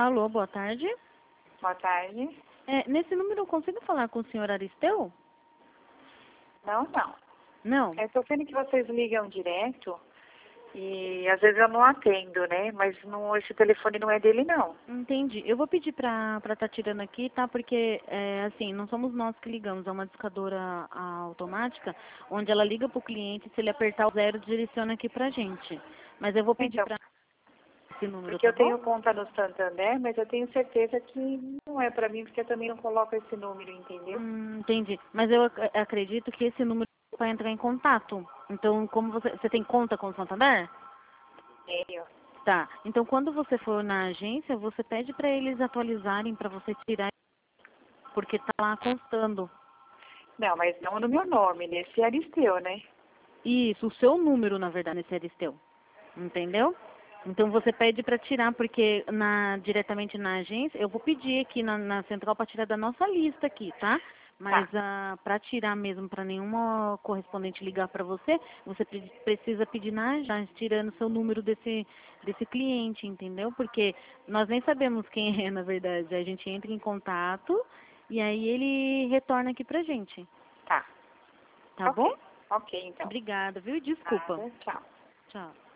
Alô, boa tarde. Boa tarde. Nesse número eu consigo falar com o senhor Aristeu? Não. Não? Estou vendo que vocês ligam direto e às vezes eu não atendo, né? Mas não, esse telefone não é dele, não. Entendi. Eu vou pedir pra tá tirando aqui, tá? Porque, assim, não somos nós que ligamos, é uma discadora automática, onde ela liga pro cliente, se ele apertar o 0, direciona aqui pra gente. Mas eu vou pedir Então, pra esse número, porque tá eu tenho bom? conta no Santander, mas eu tenho certeza que não é pra mim, porque eu também não coloco esse número, entendeu? Entendi. Mas eu acredito que esse número vai entrar em contato. Então, como você tem conta com o Santander? Tenho. Tá. Então, quando você for na agência, você pede para eles atualizarem para você tirar, porque tá lá constando. Não, mas não no meu nome, nesse Aristeu, né? Isso, o seu número, na verdade, nesse Aristeu. Entendeu? Então, você pede para tirar, porque diretamente na agência, eu vou pedir aqui na central para tirar da nossa lista aqui, tá? Mas Tá. para tirar mesmo, para nenhuma correspondente ligar para você, você precisa pedir na agência, tirando seu número desse cliente, entendeu? Porque nós nem sabemos quem é, na verdade. A gente entra em contato e aí ele retorna aqui pra gente. Tá. Tá bom? Ok, então. Obrigada, viu? Desculpa. Nada, tchau. Tchau.